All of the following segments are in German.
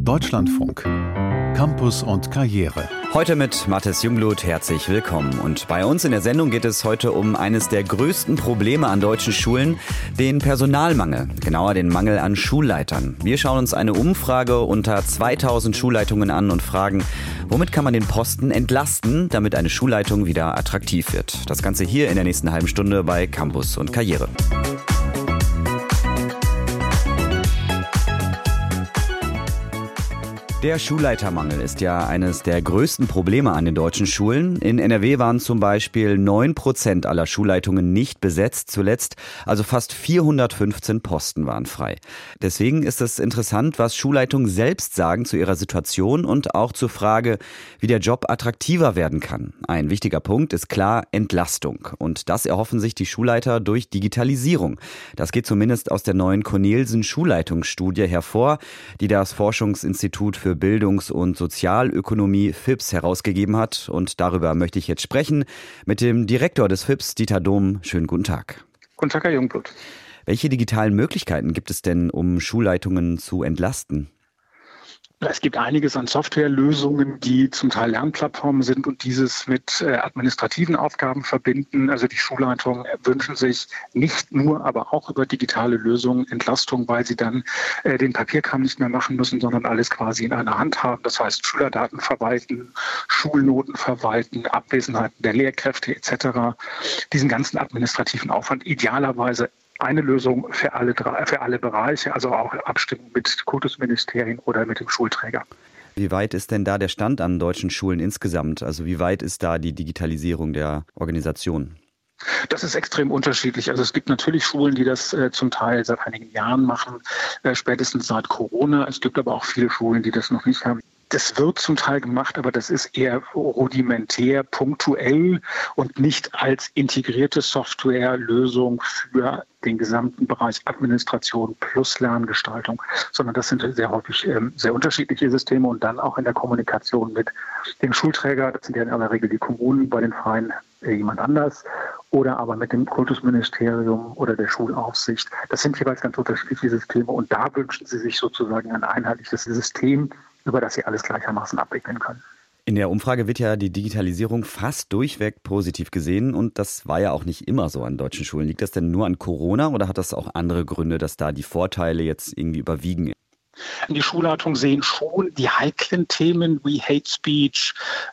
Deutschlandfunk. Campus und Karriere. Heute mit Mathis Jungblut, herzlich willkommen. Und bei uns in der Sendung geht es heute um eines der größten Probleme an deutschen Schulen, den Personalmangel, genauer den Mangel an Schulleitern. Wir schauen uns eine Umfrage unter 2000 Schulleitungen an und fragen, womit kann man den Posten entlasten, damit eine Schulleitung wieder attraktiv wird. Das Ganze hier in der nächsten halben Stunde bei Campus und Karriere. Der Schulleitermangel ist ja eines der größten Probleme an den deutschen Schulen. In NRW waren zum Beispiel 9% aller Schulleitungen nicht besetzt zuletzt, also fast 415 Posten waren frei. Deswegen ist es interessant, was Schulleitungen selbst sagen zu ihrer Situation und auch zur Frage, wie der Job attraktiver werden kann. Ein wichtiger Punkt ist klar Entlastung. Und das erhoffen sich die Schulleiter durch Digitalisierung. Das geht zumindest aus der neuen Cornelsen-Schulleitungsstudie hervor, die das Forschungsinstitut für Bildungs- und Sozialökonomie FIPS herausgegeben hat. Und darüber möchte ich jetzt sprechen mit dem Direktor des FIPS, Dieter Dohm. Schönen guten Tag. Guten Tag, Herr Jungblut. Welche digitalen Möglichkeiten gibt es denn, um Schulleitungen zu entlasten? Es gibt einiges an Softwarelösungen, die zum Teil Lernplattformen sind und dieses mit administrativen Aufgaben verbinden. Also die Schulleitungen wünschen sich nicht nur, aber auch über digitale Lösungen Entlastung, weil sie dann den Papierkram nicht mehr machen müssen, sondern alles quasi in einer Hand haben. Das heißt Schülerdaten verwalten, Schulnoten verwalten, Abwesenheiten der Lehrkräfte etc. Diesen ganzen administrativen Aufwand idealerweise eine Lösung für alle Bereiche, also auch Abstimmung mit Kultusministerien oder mit dem Schulträger. Wie weit ist denn da der Stand an deutschen Schulen insgesamt? Also wie weit ist da die Digitalisierung der Organisation? Das ist extrem unterschiedlich. Also es gibt natürlich Schulen, die das zum Teil seit einigen Jahren machen, spätestens seit Corona. Es gibt aber auch viele Schulen, die das noch nicht haben. Das wird zum Teil gemacht, aber das ist eher rudimentär, punktuell und nicht als integrierte Softwarelösung für den gesamten Bereich Administration plus Lerngestaltung, sondern das sind sehr häufig sehr unterschiedliche Systeme und dann auch in der Kommunikation mit dem Schulträger, das sind ja in aller Regel die Kommunen, bei den Freien jemand anders, oder aber mit dem Kultusministerium oder der Schulaufsicht. Das sind jeweils ganz unterschiedliche Systeme und da wünschen sie sich sozusagen ein einheitliches System, über das sie alles gleichermaßen abwickeln können. In der Umfrage wird ja die Digitalisierung fast durchweg positiv gesehen und das war ja auch nicht immer so an deutschen Schulen. Liegt das denn nur an Corona oder hat das auch andere Gründe, dass da die Vorteile jetzt irgendwie überwiegen? Die Schulleitungen sehen schon die heiklen Themen wie Hate Speech,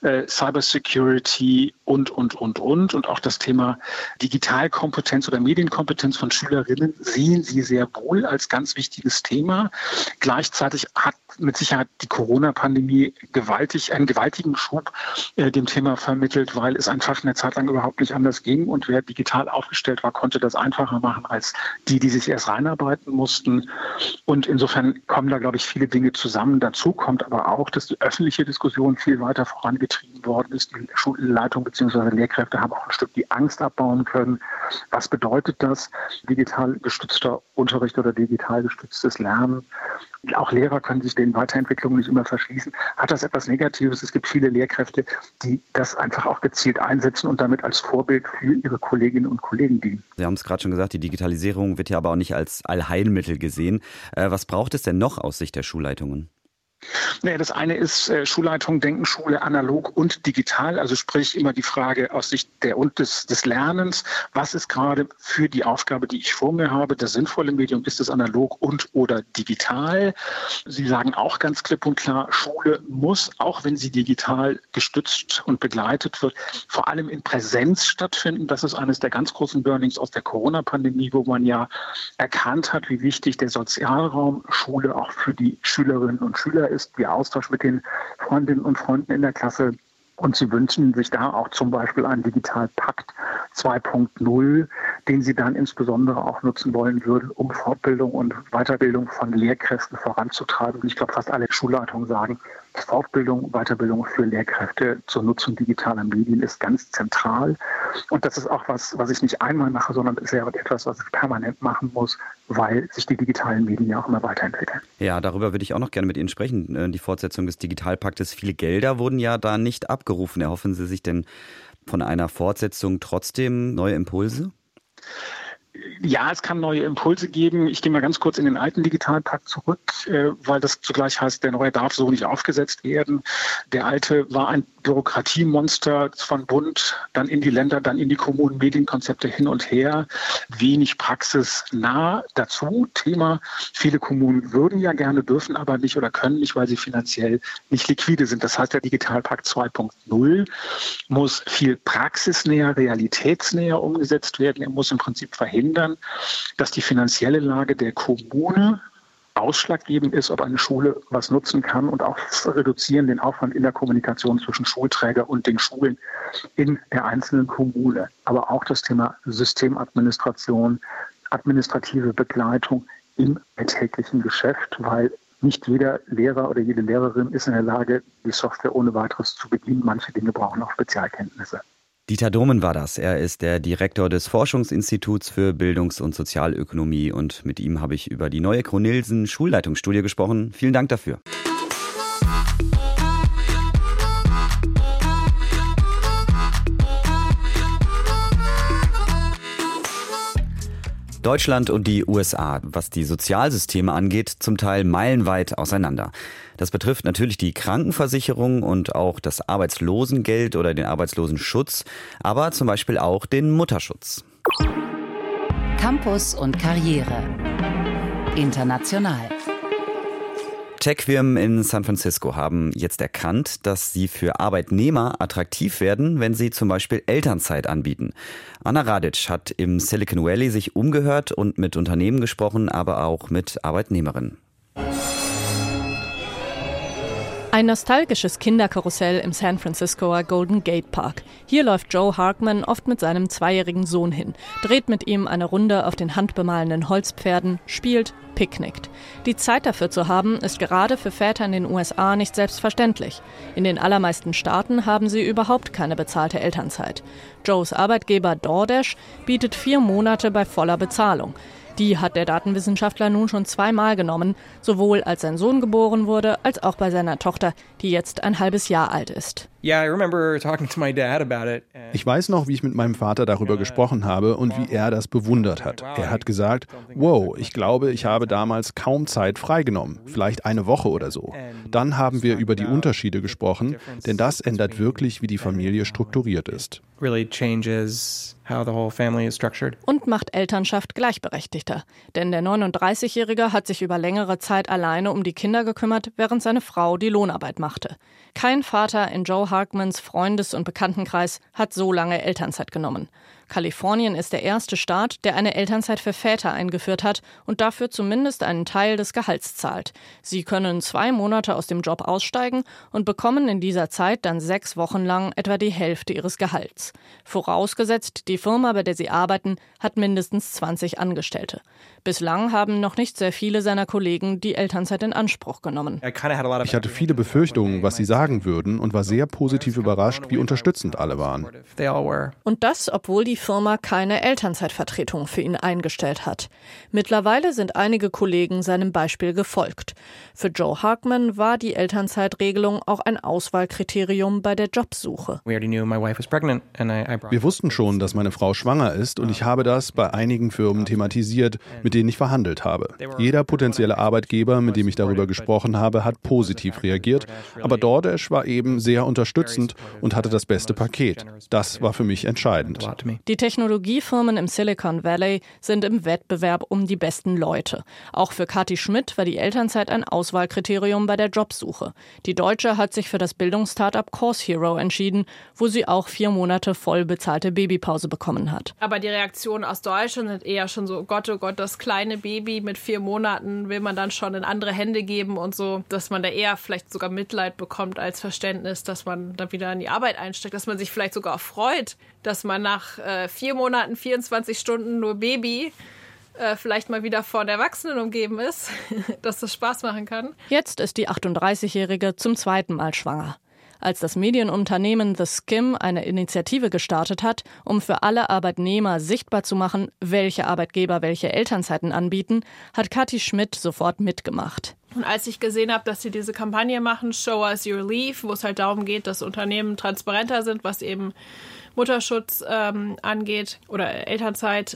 Cybersecurity und auch das Thema Digitalkompetenz oder Medienkompetenz von Schülerinnen sehen sie sehr wohl als ganz wichtiges Thema. Gleichzeitig hat mit Sicherheit die Corona-Pandemie einen gewaltigen Schub dem Thema vermittelt, weil es einfach eine Zeit lang überhaupt nicht anders ging und wer digital aufgestellt war, konnte das einfacher machen als die sich erst reinarbeiten mussten. Und insofern kommen da, glaube ich, viele Dinge zusammen. Dazu kommt aber auch, dass die öffentliche Diskussion viel weiter vorangetrieben worden ist. Die Schulleitung bzw. Lehrkräfte haben auch ein Stück die Angst abbauen können. Was bedeutet das? Digital gestützter Unterricht oder digital gestütztes Lernen. Auch Lehrer können sich den Weiterentwicklungen nicht immer verschließen. Hat das etwas Negatives? Es gibt viele Lehrkräfte, die das einfach auch gezielt einsetzen und damit als Vorbild für ihre Kolleginnen und Kollegen dienen. Sie haben es gerade schon gesagt, die Digitalisierung wird ja aber auch nicht als Allheilmittel gesehen. Was braucht es denn noch aus Sicht der Schulleitungen? Naja, das eine ist, Schulleitungen denken Schule analog und digital, also sprich immer die Frage aus Sicht des Lernens, was ist gerade für die Aufgabe, die ich vor mir habe, das sinnvolle Medium, ist es analog und oder digital? Sie sagen auch ganz klipp und klar, Schule muss, auch wenn sie digital gestützt und begleitet wird, vor allem in Präsenz stattfinden. Das ist eines der ganz großen Learnings aus der Corona-Pandemie, wo man ja erkannt hat, wie wichtig der Sozialraum Schule auch für die Schülerinnen und Schüler ist, der Austausch mit den Freundinnen und Freunden in der Klasse. Und sie wünschen sich da auch zum Beispiel einen Digitalpakt 2.0, den sie dann insbesondere auch nutzen wollen würden, um Fortbildung und Weiterbildung von Lehrkräften voranzutreiben. Und ich glaube, fast alle Schulleitungen sagen, Fortbildung, Weiterbildung für Lehrkräfte zur Nutzung digitaler Medien ist ganz zentral. Und das ist auch was ich nicht einmal mache, sondern ist ja etwas, was ich permanent machen muss, weil sich die digitalen Medien ja auch immer weiterentwickeln. Ja, darüber würde ich auch noch gerne mit Ihnen sprechen. Die Fortsetzung des Digitalpaktes. Viele Gelder wurden ja da nicht abgerufen. Erhoffen Sie sich denn von einer Fortsetzung trotzdem neue Impulse? Ja, es kann neue Impulse geben. Ich gehe mal ganz kurz in den alten Digitalpakt zurück, weil das zugleich heißt, der neue darf so nicht aufgesetzt werden. Der alte war ein Bürokratiemonster von Bund, dann in die Länder, dann in die Kommunen, Medienkonzepte hin und her, wenig praxisnah. Dazu Thema, viele Kommunen würden ja gerne, dürfen aber nicht oder können nicht, weil sie finanziell nicht liquide sind. Das heißt, der Digitalpakt 2.0 muss viel praxisnäher, realitätsnäher umgesetzt werden. Er muss im Prinzip verhindern, dass die finanzielle Lage der Kommune ausschlaggebend ist, ob eine Schule was nutzen kann, und auch reduzieren den Aufwand in der Kommunikation zwischen Schulträger und den Schulen in der einzelnen Kommune. Aber auch das Thema Systemadministration, administrative Begleitung im alltäglichen Geschäft, weil nicht jeder Lehrer oder jede Lehrerin ist in der Lage, die Software ohne weiteres zu bedienen. Manche Dinge brauchen auch Spezialkenntnisse. Dieter Domen war das. Er ist der Direktor des Forschungsinstituts für Bildungs- und Sozialökonomie und mit ihm habe ich über die neue Cronilsen-Schulleitungsstudie gesprochen. Vielen Dank dafür. Deutschland und die USA, was die Sozialsysteme angeht, zum Teil meilenweit auseinander. Das betrifft natürlich die Krankenversicherung und auch das Arbeitslosengeld oder den Arbeitslosenschutz, aber zum Beispiel auch den Mutterschutz. Campus und Karriere. International. Tech-Firmen in San Francisco haben jetzt erkannt, dass sie für Arbeitnehmer attraktiv werden, wenn sie zum Beispiel Elternzeit anbieten. Anna Radic hat im Silicon Valley sich umgehört und mit Unternehmen gesprochen, aber auch mit Arbeitnehmerinnen. Ein nostalgisches Kinderkarussell im San Franciscoer Golden Gate Park. Hier läuft Joe Harkman oft mit seinem 2-jährigen Sohn hin, dreht mit ihm eine Runde auf den handbemalenen Holzpferden, spielt, picknickt. Die Zeit dafür zu haben, ist gerade für Väter in den USA nicht selbstverständlich. In den allermeisten Staaten haben sie überhaupt keine bezahlte Elternzeit. Joes Arbeitgeber DoorDash bietet 4 Monate bei voller Bezahlung. Die hat der Datenwissenschaftler nun schon 2-mal genommen, sowohl als sein Sohn geboren wurde, als auch bei seiner Tochter, die jetzt ein halbes Jahr alt ist. Ich weiß noch, wie ich mit meinem Vater darüber gesprochen habe und wie er das bewundert hat. Er hat gesagt, wow, ich glaube, ich habe damals kaum Zeit freigenommen, vielleicht eine Woche oder so. Dann haben wir über die Unterschiede gesprochen, denn das ändert wirklich, wie die Familie strukturiert ist. Und macht Elternschaft gleichberechtigter. Denn der 39-Jährige hat sich über längere Zeit alleine um die Kinder gekümmert, während seine Frau die Lohnarbeit machte. Kein Vater in Joe Harkmans Freundes- und Bekanntenkreis hat so lange Elternzeit genommen. Kalifornien ist der erste Staat, der eine Elternzeit für Väter eingeführt hat und dafür zumindest einen Teil des Gehalts zahlt. Sie können 2 Monate aus dem Job aussteigen und bekommen in dieser Zeit dann 6 Wochen lang etwa die Hälfte ihres Gehalts. Vorausgesetzt, die Firma, bei der sie arbeiten, hat mindestens 20 Angestellte. Bislang haben noch nicht sehr viele seiner Kollegen die Elternzeit in Anspruch genommen. Ich hatte viele Befürchtungen, was sie sagen würden, und war sehr positiv überrascht, wie unterstützend alle waren. Und das, obwohl die Firma keine Elternzeitvertretung für ihn eingestellt hat. Mittlerweile sind einige Kollegen seinem Beispiel gefolgt. Für Joe Harkman war die Elternzeitregelung auch ein Auswahlkriterium bei der Jobsuche. Wir wussten schon, dass meine Frau schwanger ist, und ich habe das bei einigen Firmen thematisiert, mit denen ich verhandelt habe. Jeder potenzielle Arbeitgeber, mit dem ich darüber gesprochen habe, hat positiv reagiert, aber DoorDash war eben sehr unterstützend und hatte das beste Paket. Das war für mich entscheidend. Die Technologiefirmen im Silicon Valley sind im Wettbewerb um die besten Leute. Auch für Kathi Schmidt war die Elternzeit ein Auswahlkriterium bei der Jobsuche. Die Deutsche hat sich für das Bildungsstartup Course Hero entschieden, wo sie auch 4 Monate voll bezahlte Babypause bekommen hat. Aber die Reaktionen aus Deutschland sind eher schon so, oh Gott, das kleine Baby mit 4 Monaten will man dann schon in andere Hände geben und so, dass man da eher vielleicht sogar Mitleid bekommt als Verständnis, dass man dann wieder in die Arbeit einsteigt, dass man sich vielleicht sogar auch freut, dass man nach 4 Monaten, 24 Stunden nur Baby vielleicht mal wieder von Erwachsenen umgeben ist, dass das Spaß machen kann. Jetzt ist die 38-Jährige zum 2. Mal schwanger. Als das Medienunternehmen The Skim eine Initiative gestartet hat, um für alle Arbeitnehmer sichtbar zu machen, welche Arbeitgeber welche Elternzeiten anbieten, hat Kathi Schmidt sofort mitgemacht. Und als ich gesehen habe, dass sie diese Kampagne machen, Show Us Your Leave, wo es halt darum geht, dass Unternehmen transparenter sind, was eben Mutterschutz angeht oder Elternzeit,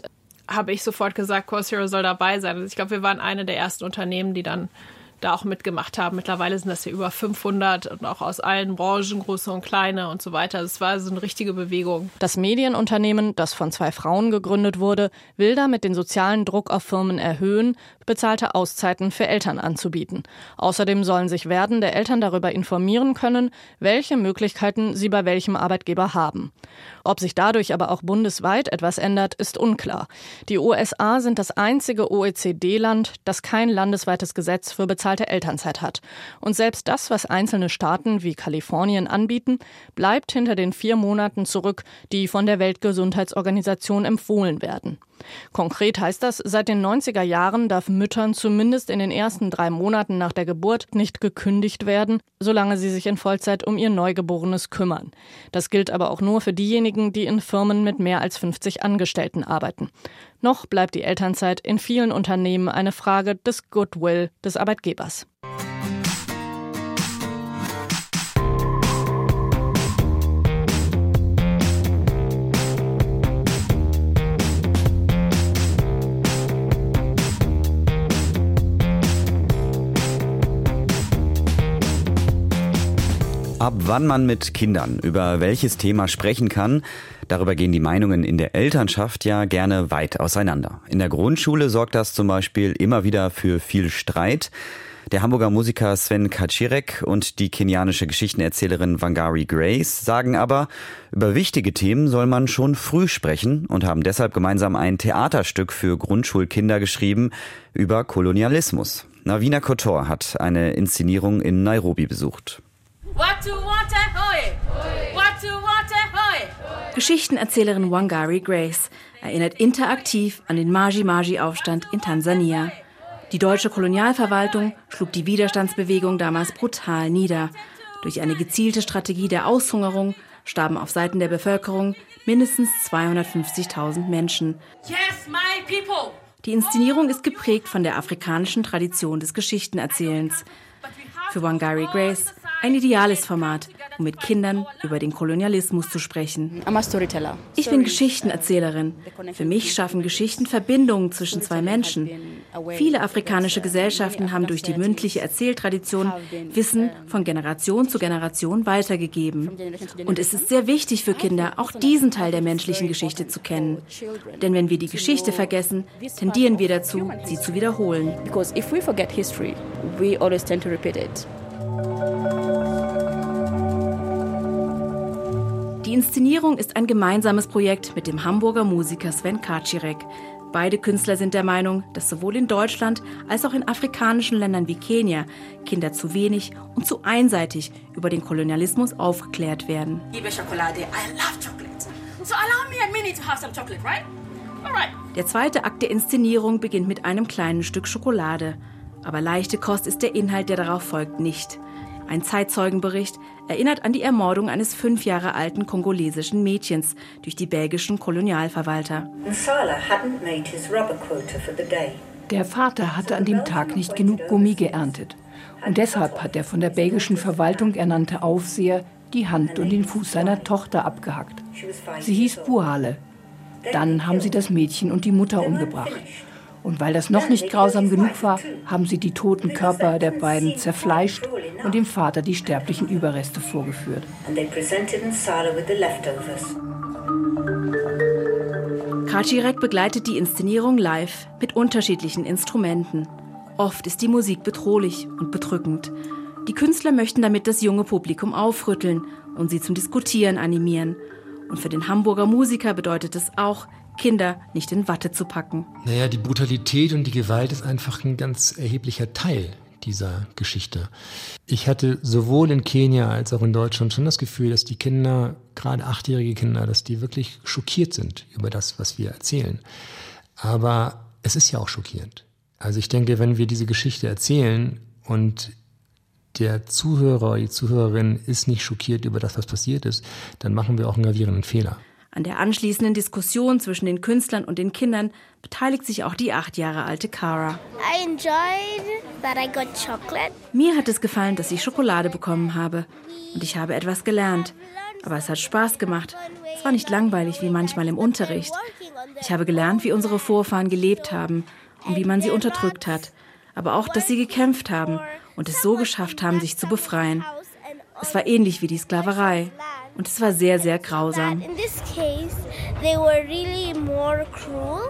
habe ich sofort gesagt, Course Hero soll dabei sein. Also ich glaube, wir waren eine der ersten Unternehmen, die dann da auch mitgemacht haben. Mittlerweile sind das ja über 500 und auch aus allen Branchen, große und kleine und so weiter. Das war so eine richtige Bewegung. Das Medienunternehmen, das von 2 Frauen gegründet wurde, will damit den sozialen Druck auf Firmen erhöhen, bezahlte Auszeiten für Eltern anzubieten. Außerdem sollen sich werdende Eltern darüber informieren können, welche Möglichkeiten sie bei welchem Arbeitgeber haben. Ob sich dadurch aber auch bundesweit etwas ändert, ist unklar. Die USA sind das einzige OECD-Land, das kein landesweites Gesetz für bezahlte Elternzeit hat. Und selbst das, was einzelne Staaten wie Kalifornien anbieten, bleibt hinter den 4 Monaten zurück, die von der Weltgesundheitsorganisation empfohlen werden. Konkret heißt das, seit den 90er Jahren darf Müttern zumindest in den ersten 3 Monaten nach der Geburt nicht gekündigt werden, solange sie sich in Vollzeit um ihr Neugeborenes kümmern. Das gilt aber auch nur für diejenigen, die in Firmen mit mehr als 50 Angestellten arbeiten. Noch bleibt die Elternzeit in vielen Unternehmen eine Frage des Goodwill des Arbeitgebers. Ab wann man mit Kindern über welches Thema sprechen kann, darüber gehen die Meinungen in der Elternschaft ja gerne weit auseinander. In der Grundschule sorgt das zum Beispiel immer wieder für viel Streit. Der Hamburger Musiker Sven Kaczirek und die kenianische Geschichtenerzählerin Wangari Grace sagen aber, über wichtige Themen soll man schon früh sprechen und haben deshalb gemeinsam ein Theaterstück für Grundschulkinder geschrieben über Kolonialismus. Navina Kotor hat eine Inszenierung in Nairobi besucht. Geschichtenerzählerin Wangari Grace erinnert interaktiv an den Maji-Maji-Aufstand in Tansania. Die deutsche Kolonialverwaltung schlug die Widerstandsbewegung damals brutal nieder. Durch eine gezielte Strategie der Aushungerung starben auf Seiten der Bevölkerung mindestens 250.000 Menschen. Yes, my people. Die Inszenierung ist geprägt von der afrikanischen Tradition des Geschichtenerzählens. Für Wangari Grace ein ideales Format, um mit Kindern über den Kolonialismus zu sprechen. Ich bin Geschichtenerzählerin. Für mich schaffen Geschichten Verbindungen zwischen 2 Menschen. Viele afrikanische Gesellschaften haben durch die mündliche Erzähltradition Wissen von Generation zu Generation weitergegeben. Und es ist sehr wichtig für Kinder, auch diesen Teil der menschlichen Geschichte zu kennen. Denn wenn wir die Geschichte vergessen, tendieren wir dazu, sie zu wiederholen. Because if we forget history, we always tend to repeat it. Die Inszenierung ist ein gemeinsames Projekt mit dem Hamburger Musiker Sven Kaczirek. Beide Künstler sind der Meinung, dass sowohl in Deutschland als auch in afrikanischen Ländern wie Kenia Kinder zu wenig und zu einseitig über den Kolonialismus aufgeklärt werden. Liebe Schokolade, I love chocolate. So allow me a minute to have some chocolate, right? All right. Der zweite Akt der Inszenierung beginnt mit einem kleinen Stück Schokolade. Aber leichte Kost ist der Inhalt, der darauf folgt, nicht. Ein Zeitzeugenbericht erinnert an die Ermordung eines 5 Jahre alten kongolesischen Mädchens durch die belgischen Kolonialverwalter. Der Vater hatte an dem Tag nicht genug Gummi geerntet. Und deshalb hat der von der belgischen Verwaltung ernannte Aufseher die Hand und den Fuß seiner Tochter abgehackt. Sie hieß Buhale. Dann haben sie das Mädchen und die Mutter umgebracht. Und weil das noch nicht grausam genug war, haben sie die toten Körper der beiden zerfleischt und dem Vater die sterblichen Überreste vorgeführt. Kaczirek begleitet die Inszenierung live mit unterschiedlichen Instrumenten. Oft ist die Musik bedrohlich und bedrückend. Die Künstler möchten damit das junge Publikum aufrütteln und sie zum Diskutieren animieren. Und für den Hamburger Musiker bedeutet es auch, Kinder nicht in Watte zu packen. Naja, die Brutalität und die Gewalt ist einfach ein ganz erheblicher Teil dieser Geschichte. Ich hatte sowohl in Kenia als auch in Deutschland schon das Gefühl, dass die Kinder, gerade 8-jährige Kinder, dass die wirklich schockiert sind über das, was wir erzählen. Aber es ist ja auch schockierend. Also ich denke, wenn wir diese Geschichte erzählen und der Zuhörer, die Zuhörerin ist nicht schockiert über das, was passiert ist, dann machen wir auch einen gravierenden Fehler. An der anschließenden Diskussion zwischen den Künstlern und den Kindern beteiligt sich auch die 8 Jahre alte Cara. I enjoyed that I got chocolate. Mir hat es gefallen, dass ich Schokolade bekommen habe. Und ich habe etwas gelernt. Aber es hat Spaß gemacht. Es war nicht langweilig wie manchmal im Unterricht. Ich habe gelernt, wie unsere Vorfahren gelebt haben und wie man sie unterdrückt hat. Aber auch, dass sie gekämpft haben und es so geschafft haben, sich zu befreien. Es war ähnlich wie die Sklaverei. Und es war sehr, sehr grausam. In this case, they were really more cruel.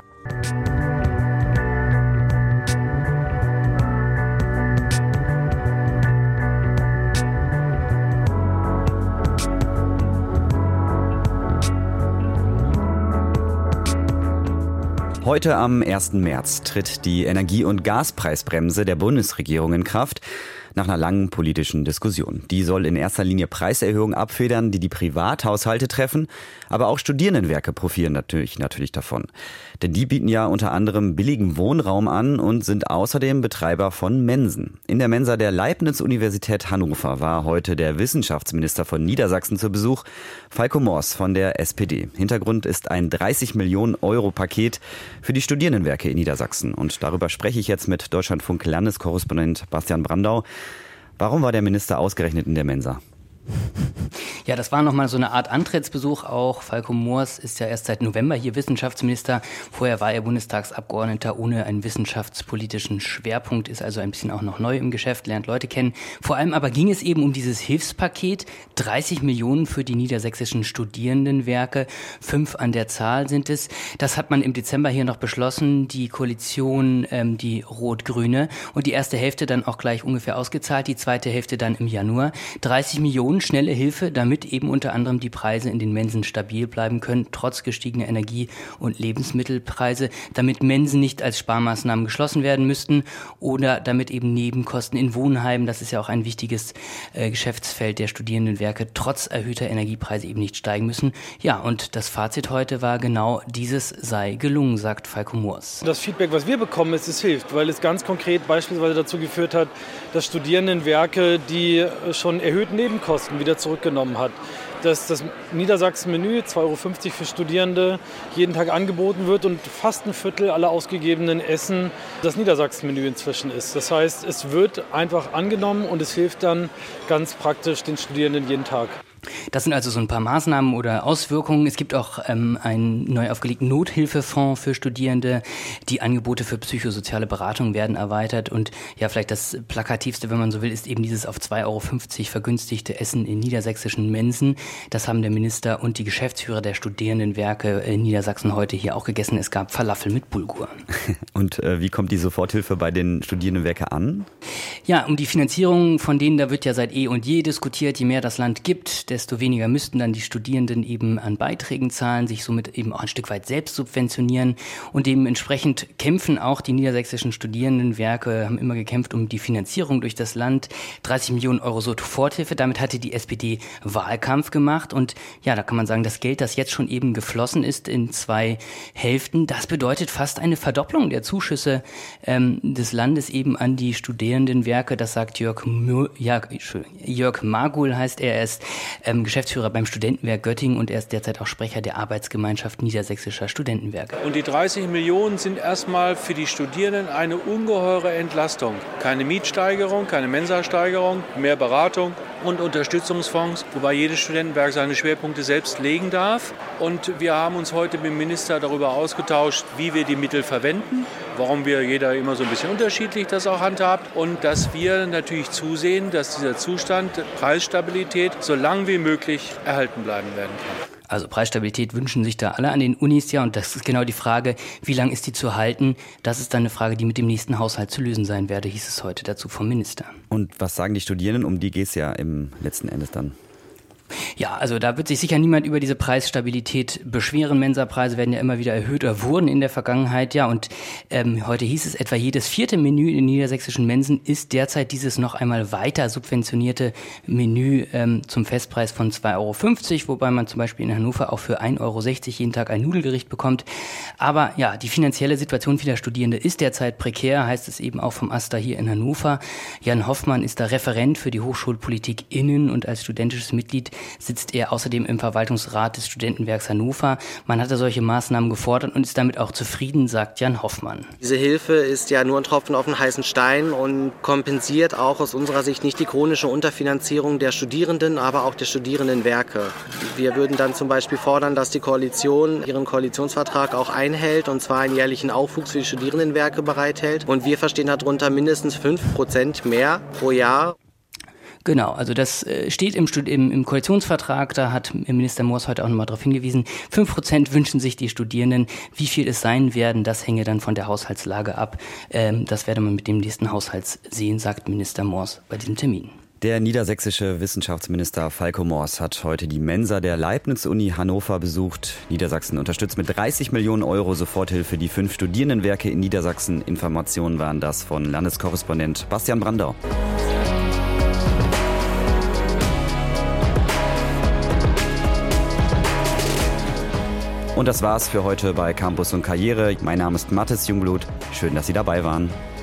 Heute am 1. März tritt die Energie- und Gaspreisbremse der Bundesregierung in Kraft. Nach einer langen politischen Diskussion. Die soll in erster Linie Preiserhöhungen abfedern, die Privathaushalte treffen. Aber auch Studierendenwerke profitieren natürlich davon. Denn die bieten ja unter anderem billigen Wohnraum an und sind außerdem Betreiber von Mensen. In der Mensa der Leibniz-Universität Hannover war heute der Wissenschaftsminister von Niedersachsen zu Besuch, Falco Moors von der SPD. Hintergrund ist ein 30 Millionen Euro Paket für die Studierendenwerke in Niedersachsen. Und darüber spreche ich jetzt mit Deutschlandfunk-Landeskorrespondent Bastian Brandau. Warum war der Minister ausgerechnet in der Mensa? Ja, das war nochmal so eine Art Antrittsbesuch auch. Falco Moors ist ja erst seit November hier Wissenschaftsminister. Vorher war er Bundestagsabgeordneter ohne einen wissenschaftspolitischen Schwerpunkt, ist also ein bisschen auch noch neu im Geschäft, lernt Leute kennen. Vor allem aber ging es eben um dieses Hilfspaket. 30 Millionen für die niedersächsischen Studierendenwerke. 5 an der Zahl sind es. Das hat man im Dezember hier noch beschlossen. Die Koalition, die Rot-Grüne. Und die erste Hälfte dann auch gleich ungefähr ausgezahlt. Die zweite Hälfte dann im Januar. 30 Millionen schnelle Hilfe, damit eben unter anderem die Preise in den Mensen stabil bleiben können, trotz gestiegener Energie- und Lebensmittelpreise, damit Mensen nicht als Sparmaßnahmen geschlossen werden müssten oder damit eben Nebenkosten in Wohnheimen, das ist ja auch ein wichtiges Geschäftsfeld der Studierendenwerke, trotz erhöhter Energiepreise eben nicht steigen müssen. Ja, und das Fazit heute war genau, dieses sei gelungen, sagt Falco Moors. Das Feedback, was wir bekommen, ist, es hilft, weil es ganz konkret beispielsweise dazu geführt hat, dass Studierendenwerke, die schon erhöhten Nebenkosten wieder zurückgenommen hat. Dass das Niedersachsen-Menü, 2,50 Euro für Studierende, jeden Tag angeboten wird und fast ein Viertel aller ausgegebenen Essen das Niedersachsen-Menü inzwischen ist. Das heißt, es wird einfach angenommen und es hilft dann ganz praktisch den Studierenden jeden Tag. Das sind also so ein paar Maßnahmen oder Auswirkungen. Es gibt auch einen neu aufgelegten Nothilfefonds für Studierende. Die Angebote für psychosoziale Beratung werden erweitert. Und ja, vielleicht das Plakativste, wenn man so will, ist eben dieses auf 2,50 Euro vergünstigte Essen in niedersächsischen Mensen. Das haben der Minister und die Geschäftsführer der Studierendenwerke in Niedersachsen heute hier auch gegessen. Es gab Falafel mit Bulgur. Und wie kommt die Soforthilfe bei den Studierendenwerken an? Ja, um die Finanzierung von denen, da wird ja seit eh und je diskutiert. Je mehr das Land gibt, desto weniger müssten dann die Studierenden eben an Beiträgen zahlen, sich somit eben auch ein Stück weit selbst subventionieren. Und dementsprechend kämpfen auch die niedersächsischen Studierendenwerke, haben immer gekämpft um die Finanzierung durch das Land. 30 Millionen Euro Soforthilfe, damit hatte die SPD Wahlkampf gemacht. Und ja, da kann man sagen, das Geld, das jetzt schon eben geflossen ist in 2 Hälften, das bedeutet fast eine Verdopplung der Zuschüsse des Landes eben an die Studierendenwerke. Das sagt Jörg Magul heißt er ist Geschäftsführer beim Studentenwerk Göttingen und er ist derzeit auch Sprecher der Arbeitsgemeinschaft niedersächsischer Studentenwerke. Und die 30 Millionen sind erstmal für die Studierenden eine ungeheure Entlastung. Keine Mietsteigerung, keine Mensasteigerung, mehr Beratung und Unterstützungsfonds, wobei jedes Studentenwerk seine Schwerpunkte selbst legen darf. Und wir haben uns heute mit dem Minister darüber ausgetauscht, wie wir die Mittel verwenden, warum wir jeder immer so ein bisschen unterschiedlich das auch handhabt und dass wir natürlich zusehen, dass dieser Zustand Preisstabilität so lang wie möglich erhalten bleiben werden kann. Also Preisstabilität wünschen sich da alle an den Unis ja und das ist genau die Frage, wie lange ist die zu halten? Das ist dann eine Frage, die mit dem nächsten Haushalt zu lösen sein werde, hieß es heute dazu vom Minister. Und was sagen die Studierenden? Um die geht es ja im letzten Endes dann. Ja, also da wird sich sicher niemand über diese Preisstabilität beschweren. Mensapreise werden ja immer wieder erhöht oder wurden in der Vergangenheit. Ja, und heute hieß es, etwa jedes 4. Menü in niedersächsischen Mensen ist derzeit dieses noch einmal weiter subventionierte Menü zum Festpreis von 2,50 Euro, wobei man zum Beispiel in Hannover auch für 1,60 Euro jeden Tag ein Nudelgericht bekommt. Aber ja, die finanzielle Situation vieler Studierende ist derzeit prekär, heißt es eben auch vom AStA hier in Hannover. Jan Hoffmann ist da Referent für die Hochschulpolitik innen und als studentisches Mitglied sitzt er außerdem im Verwaltungsrat des Studentenwerks Hannover. Man hatte solche Maßnahmen gefordert und ist damit auch zufrieden, sagt Jan Hoffmann. Diese Hilfe ist ja nur ein Tropfen auf den heißen Stein und kompensiert auch aus unserer Sicht nicht die chronische Unterfinanzierung der Studierenden, aber auch der Studierendenwerke. Wir würden dann zum Beispiel fordern, dass die Koalition ihren Koalitionsvertrag auch einhält und zwar einen jährlichen Aufwuchs für die Studierendenwerke bereithält. Und wir verstehen darunter mindestens 5% mehr pro Jahr. Genau, also das steht im Koalitionsvertrag, da hat Minister Moors heute auch nochmal darauf hingewiesen. 5% wünschen sich die Studierenden. Wie viel es sein werden, das hänge dann von der Haushaltslage ab. Das werde man mit dem nächsten Haushalt sehen, sagt Minister Moors bei diesem Termin. Der niedersächsische Wissenschaftsminister Falco Moors hat heute die Mensa der Leibniz-Uni Hannover besucht. Niedersachsen unterstützt mit 30 Millionen Euro Soforthilfe die 5 Studierendenwerke in Niedersachsen. Informationen waren das von Landeskorrespondent Bastian Brandau. Und das war's für heute bei Campus und Karriere. Mein Name ist Mathis Jungblut. Schön, dass Sie dabei waren.